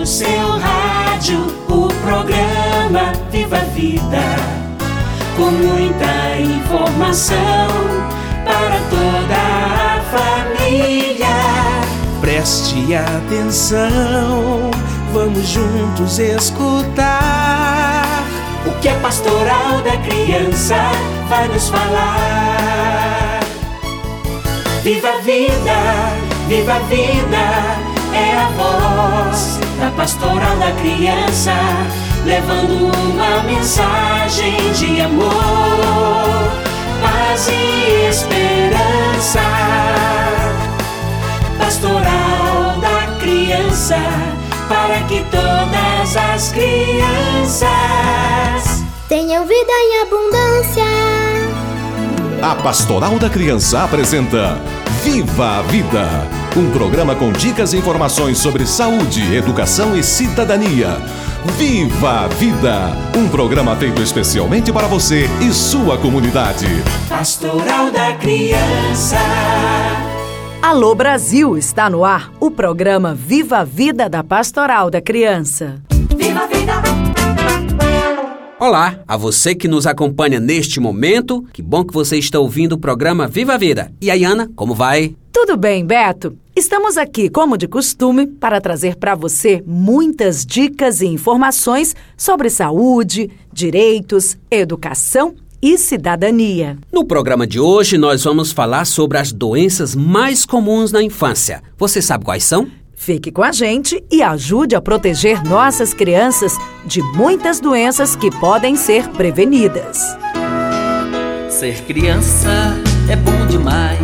seu rádio, o programa Viva a Vida, com muita informação para toda a família. Preste atenção, vamos juntos escutar o que a Pastoral da Criança vai nos falar. Viva a vida, viva a vida, é a voz da Pastoral da Criança, levando uma mensagem de amor, paz e esperança. Pastoral da Criança, para que todas as crianças tenham vida em abundância. A Pastoral da Criança apresenta Viva a Vida, um programa com dicas e informações sobre saúde, educação e cidadania. Viva a Vida, um programa feito especialmente para você e sua comunidade. Pastoral da Criança. Alô Brasil, está no ar o programa Viva a Vida da Pastoral da Criança. Viva a Vida! Olá, a você que nos acompanha neste momento, que bom que você está ouvindo o programa Viva a Vida. E aí, Ana, como vai? Tudo bem, Beto? Estamos aqui, como de costume, para trazer para você muitas dicas e informações sobre saúde, direitos, educação e cidadania. No programa de hoje, nós vamos falar sobre as doenças mais comuns na infância. Você sabe quais são? Fique com a gente e ajude a proteger nossas crianças de muitas doenças que podem ser prevenidas. Ser criança é bom demais,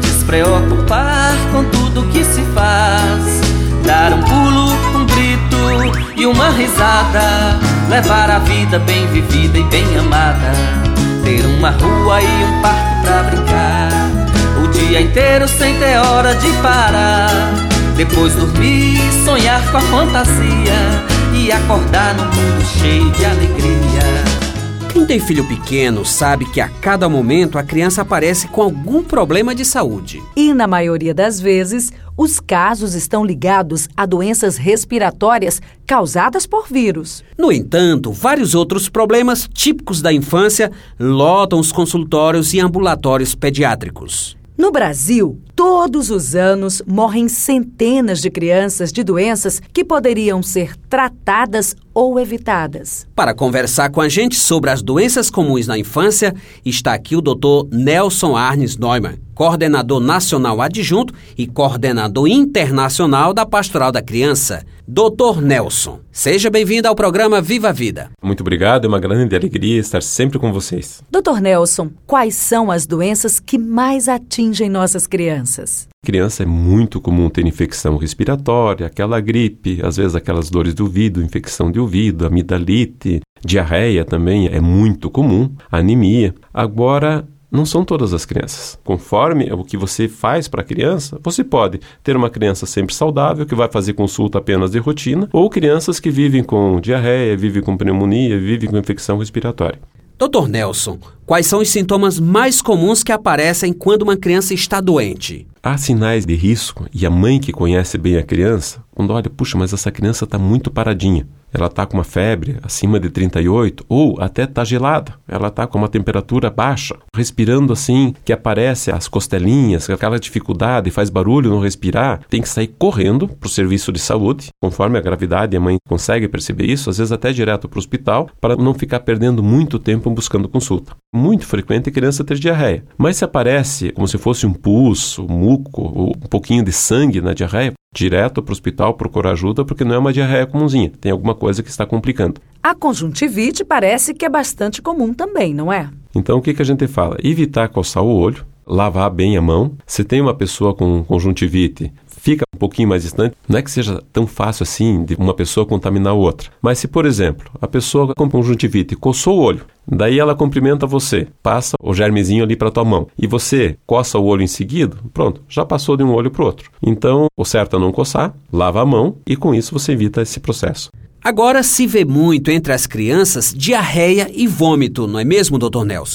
despreocupar com tudo que se faz, dar um pulo, um grito e uma risada, levar a vida bem vivida e bem amada, ter uma rua e um parque pra brincar, o dia inteiro sem ter hora de parar, depois dormir, sonhar com a fantasia e acordar num mundo cheio de alegria. Quem tem filho pequeno sabe que a cada momento a criança aparece com algum problema de saúde. E na maioria das vezes, os casos estão ligados a doenças respiratórias causadas por vírus. No entanto, vários outros problemas típicos da infância lotam os consultórios e ambulatórios pediátricos. No Brasil, todos os anos morrem centenas de crianças de doenças que poderiam ser tratadas ou evitadas. Para conversar com a gente sobre as doenças comuns na infância, está aqui o Dr. Nelson Arnes Neumann, coordenador nacional adjunto e coordenador internacional da Pastoral da Criança. Dr. Nelson, seja bem-vindo ao programa Viva a Vida. Muito obrigado, é uma grande alegria estar sempre com vocês. Dr. Nelson, quais são as doenças que mais atingem nossas crianças? Criança é muito comum ter infecção respiratória, aquela gripe, às vezes aquelas dores de ouvido, infecção de ouvido, amidalite, diarreia também é muito comum, anemia. Agora, não são todas as crianças. Conforme o que você faz para a criança, você pode ter uma criança sempre saudável, que vai fazer consulta apenas de rotina, ou crianças que vivem com diarreia, vivem com pneumonia, vivem com infecção respiratória. Dr. Nelson, quais são os sintomas mais comuns que aparecem quando uma criança está doente? Há sinais de risco e a mãe que conhece bem a criança, quando olha, puxa, mas essa criança está muito paradinha. Ela está com uma febre acima de 38 ou até está gelada. Ela está com uma temperatura baixa, respirando assim, que aparece as costelinhas, aquela dificuldade, faz barulho no respirar. Tem que sair correndo para o serviço de saúde. Conforme a gravidade, a mãe consegue perceber isso, às vezes até direto para o hospital, para não ficar perdendo muito tempo buscando consulta. Muito frequente a criança ter diarreia. Mas se aparece como se fosse um pus, um muco, ou um pouquinho de sangue na diarreia, direto para o hospital procurar ajuda, porque não é uma diarreia comumzinha, tem alguma coisa que está complicando. A conjuntivite parece que é bastante comum também, não é? Então o que a gente fala? Evitar coçar o olho, lavar bem a mão. Se tem uma pessoa com conjuntivite, fica um pouquinho mais distante. Não é que seja tão fácil assim de uma pessoa contaminar outra. Mas se, por exemplo, a pessoa com conjuntivite coçou o olho, daí ela cumprimenta você, passa o germezinho ali para tua mão, e você coça o olho em seguida, pronto, já passou de um olho para o outro. Então, o certo é não coçar, lava a mão e com isso você evita esse processo. Agora se vê muito entre as crianças diarreia e vômito, não é mesmo, Dr. Nelson?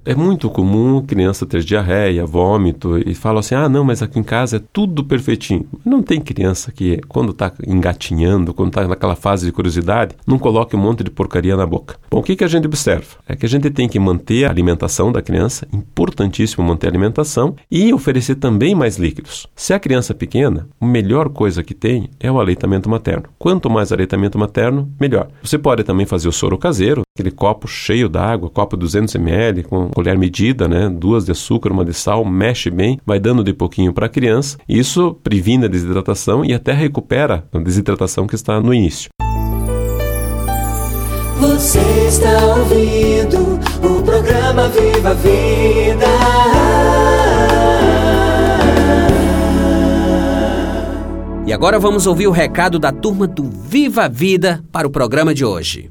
É muito comum a criança ter diarreia, vômito e fala assim, não, mas aqui em casa é tudo perfeitinho. Não tem criança que, quando está engatinhando, quando está naquela fase de curiosidade, não coloque um monte de porcaria na boca. Bom, o que a gente observa? É que a gente tem que manter a alimentação da criança, importantíssimo manter a alimentação e oferecer também mais líquidos. Se a criança é pequena, a melhor coisa que tem é o aleitamento materno. Quanto mais aleitamento materno, melhor. Você pode também fazer o soro caseiro, aquele copo cheio d'água, copo 200 ml, com colher medida, 2 de açúcar, 1 de sal, mexe bem, vai dando de pouquinho para a criança. Isso previne a desidratação e até recupera a desidratação que está no início. Você está ouvindo o programa Viva a Vida. E agora vamos ouvir o recado da turma do Viva a Vida para o programa de hoje.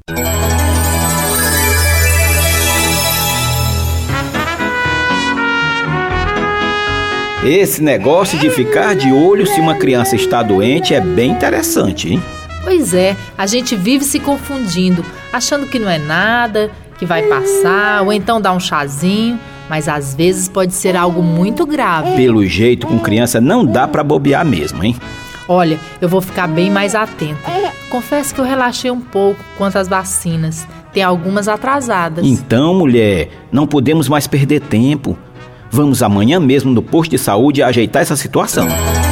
Esse negócio de ficar de olho se uma criança está doente é bem interessante, hein? Pois é, a gente vive se confundindo, achando que não é nada, que vai passar, ou então dá um chazinho, mas às vezes pode ser algo muito grave. Pelo jeito, com criança não dá pra bobear mesmo, hein? Olha, eu vou ficar bem mais atenta. Confesso que eu relaxei um pouco quanto às vacinas. Tem algumas atrasadas. Então, mulher, não podemos mais perder tempo. Vamos amanhã mesmo no posto de saúde ajeitar essa situação.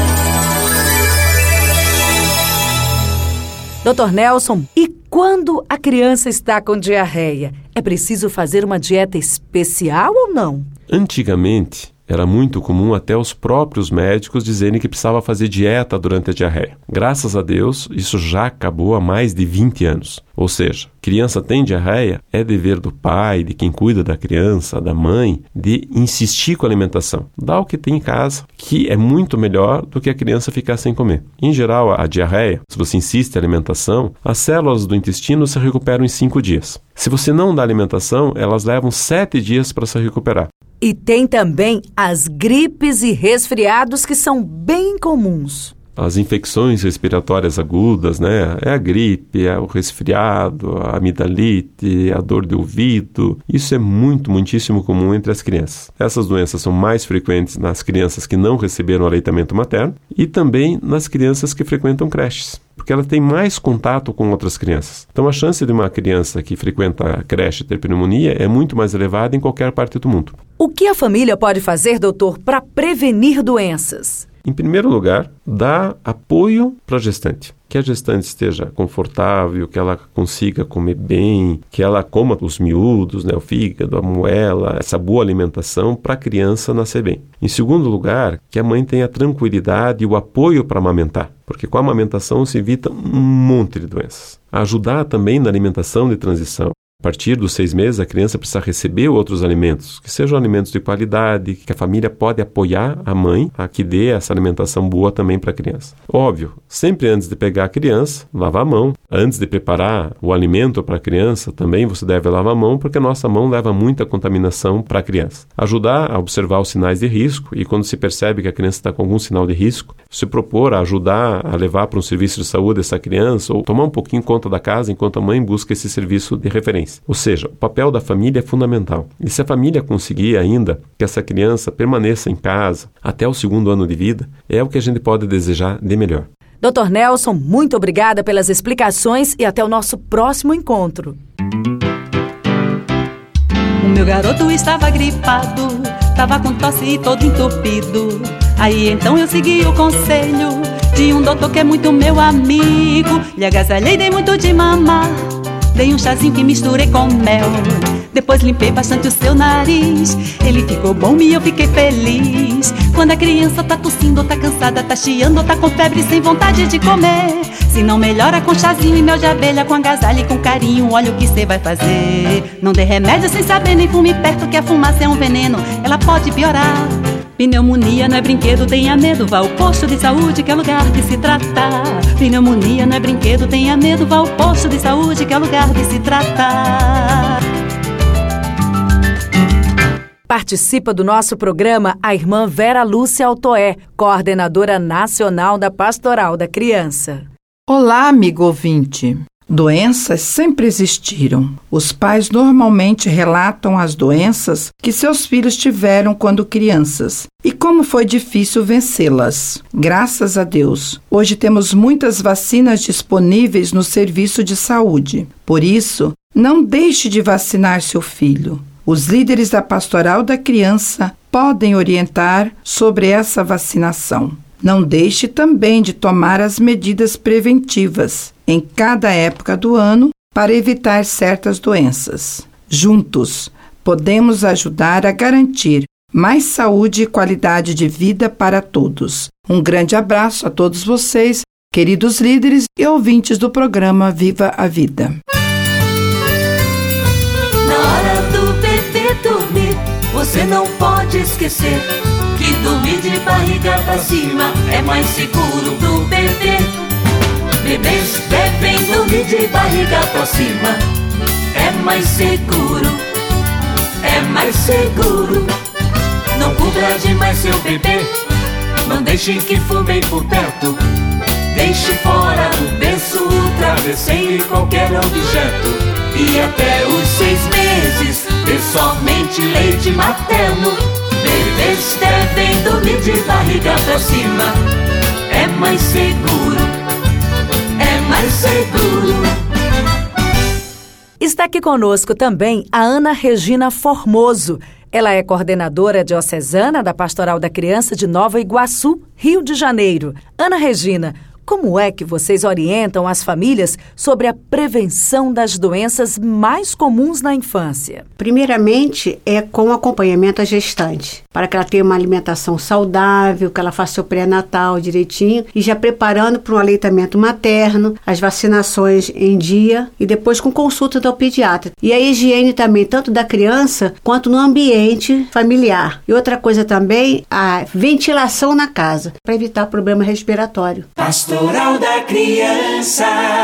Dr. Nelson, e quando a criança está com diarreia? É preciso fazer uma dieta especial ou não? Antigamente, era muito comum até os próprios médicos dizerem que precisava fazer dieta durante a diarreia. Graças a Deus, isso já acabou há mais de 20 anos. Ou seja, criança tem diarreia, é dever do pai, de quem cuida da criança, da mãe, de insistir com a alimentação. Dá o que tem em casa, que é muito melhor do que a criança ficar sem comer. Em geral, a diarreia, se você insiste na alimentação, as células do intestino se recuperam em 5 dias. Se você não dá alimentação, elas levam 7 dias para se recuperar. E tem também as gripes e resfriados que são bem comuns. As infecções respiratórias agudas, É a gripe, é o resfriado, a amidalite, a dor de ouvido. Isso é muitíssimo comum entre as crianças. Essas doenças são mais frequentes nas crianças que não receberam aleitamento materno e também nas crianças que frequentam creches, porque ela tem mais contato com outras crianças. Então, a chance de uma criança que frequenta a creche ter pneumonia é muito mais elevada em qualquer parte do mundo. O que a família pode fazer, doutor, para prevenir doenças? Em primeiro lugar, dá apoio para a gestante. Que a gestante esteja confortável, que ela consiga comer bem, que ela coma os miúdos, o fígado, a moela, essa boa alimentação para a criança nascer bem. Em segundo lugar, que a mãe tenha tranquilidade e o apoio para amamentar, porque com a amamentação se evita um monte de doenças. Ajudar também na alimentação de transição. A partir dos 6 meses, a criança precisa receber outros alimentos, que sejam alimentos de qualidade, que a família pode apoiar a mãe a que dê essa alimentação boa também para a criança. Óbvio, sempre antes de pegar a criança, lavar a mão. Antes de preparar o alimento para a criança, também você deve lavar a mão, porque a nossa mão leva muita contaminação para a criança. Ajudar a observar os sinais de risco e quando se percebe que a criança está com algum sinal de risco, se propor a ajudar a levar para um serviço de saúde essa criança ou tomar um pouquinho conta da casa enquanto a mãe busca esse serviço de referência. Ou seja, o papel da família é fundamental. E se a família conseguir ainda que essa criança permaneça em casa até o 2º ano de vida, é o que a gente pode desejar de melhor. Dr. Nelson, muito obrigada pelas explicações e até o nosso próximo encontro. O meu garoto estava gripado, estava com tosse e todo entupido. Aí então eu segui o conselho de um doutor que é muito meu amigo. Lhe agasalhei, dei muito de mamar, dei um chazinho que misturei com mel. Depois limpei bastante o seu nariz, ele ficou bom e eu fiquei feliz. Quando a criança tá tossindo, tá cansada, tá chiando, tá com febre sem vontade de comer, se não melhora com chazinho e mel de abelha, com agasalho e com carinho, olha o que cê vai fazer. Não dê remédio sem saber, nem fume perto que a fumaça é um veneno, ela pode piorar. Pneumonia não é brinquedo, tenha medo, vá ao posto de saúde que é lugar de se tratar. Pneumonia não é brinquedo, tenha medo, vá ao posto de saúde que é lugar de se tratar. Participa do nosso programa a irmã Vera Lúcia Altoé, coordenadora nacional da Pastoral da Criança. Olá, amigo ouvinte. Doenças sempre existiram. Os pais normalmente relatam as doenças que seus filhos tiveram quando crianças e como foi difícil vencê-las. Graças a Deus, hoje temos muitas vacinas disponíveis no serviço de saúde. Por isso, não deixe de vacinar seu filho. Os líderes da Pastoral da Criança podem orientar sobre essa vacinação. Não deixe também de tomar as medidas preventivas em cada época do ano para evitar certas doenças. Juntos, podemos ajudar a garantir mais saúde e qualidade de vida para todos. Um grande abraço a todos vocês, queridos líderes e ouvintes do programa Viva a Vida. Na hora do bebê dormir, você não pode esquecer que dormir de barriga pra cima é mais seguro pro bebê. Bebês devem dormir de barriga pra cima, é mais seguro, é mais seguro. Não cubra demais seu bebê, não deixe que fumem por perto. Deixe fora do berço o travesseiro e qualquer objeto. E até os 6 meses, dê somente leite materno. Bebês devem dormir de barriga pra cima, é mais seguro, é mais seguro. Está aqui conosco também a Ana Regina Formoso. Ela é coordenadora diocesana da Pastoral da Criança de Nova Iguaçu, Rio de Janeiro. Ana Regina, como é que vocês orientam as famílias sobre a prevenção das doenças mais comuns na infância? Primeiramente, é com acompanhamento à gestante, para que ela tenha uma alimentação saudável, que ela faça seu pré-natal direitinho e já preparando para um aleitamento materno, as vacinações em dia e depois com consulta do pediatra. E a higiene também, tanto da criança quanto no ambiente familiar. E outra coisa também, a ventilação na casa, para evitar problema respiratório. Pastoral da Criança.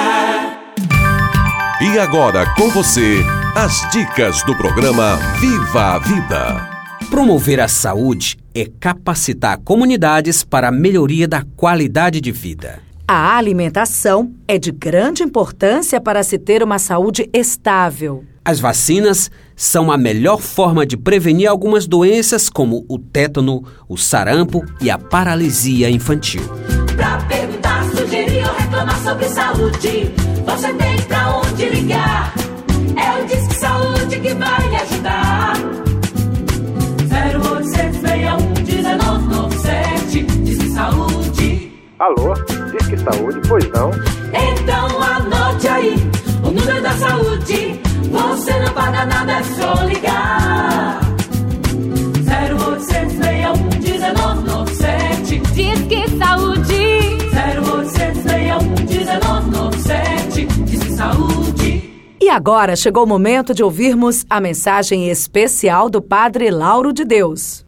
E agora com você, as dicas do programa Viva a Vida. Promover a saúde é capacitar comunidades para a melhoria da qualidade de vida. A alimentação é de grande importância para se ter uma saúde estável. As vacinas são a melhor forma de prevenir algumas doenças como o tétano, o sarampo e a paralisia infantil. Pra perguntar, sugerir ou reclamar sobre saúde, você tem pra onde ligar. É o Disque Saúde que vai lhe ajudar. 0800 61 1997, Disque Saúde. Alô, Disque Saúde, pois não? Então anote aí o número da saúde. Você não paga nada, é só ligar. 0800 61 1997, Disque Saúde. 0800 61 1997, Disque Saúde. E agora chegou o momento de ouvirmos a mensagem especial do Padre Lauro de Deus.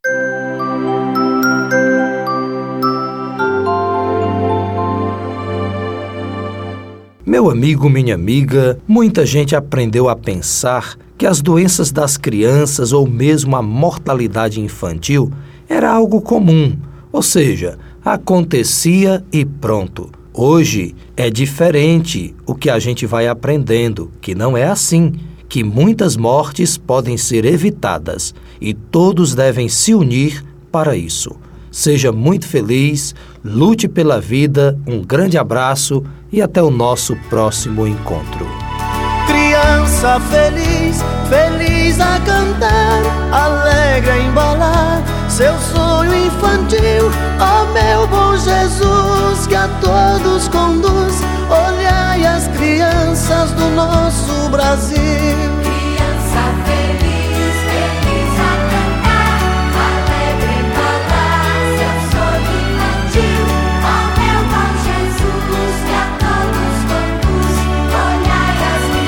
Meu amigo, minha amiga, muita gente aprendeu a pensar que as doenças das crianças ou mesmo a mortalidade infantil era algo comum, ou seja, acontecia e pronto. Hoje é diferente o que a gente vai aprendendo, que não é assim, que muitas mortes podem ser evitadas e todos devem se unir para isso. Seja muito feliz, lute pela vida, um grande abraço e até o nosso próximo encontro. Criança feliz, feliz a cantar, alegre a embalar seu sonho infantil. Ó meu bom Jesus, que a todos conduz, olhai as crianças do nosso Brasil. Criança feliz, feliz a cantar, alegre embalar seu sonho infantil. Ó meu bom Jesus, que a todos conduz, olhai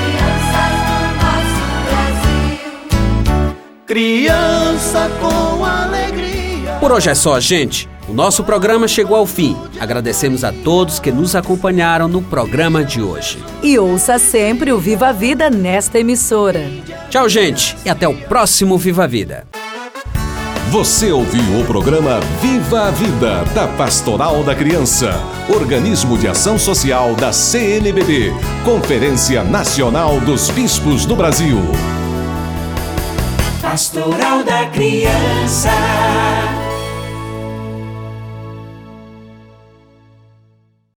as crianças do nosso Brasil. Criança com alegria. Por hoje é só, gente. O nosso programa chegou ao fim. Agradecemos a todos que nos acompanharam no programa de hoje. E ouça sempre o Viva a Vida nesta emissora. Tchau, gente, e até o próximo Viva a Vida. Você ouviu o programa Viva a Vida, da Pastoral da Criança, organismo de ação social da CNBB, Conferência Nacional dos Bispos do Brasil. Pastoral da Criança.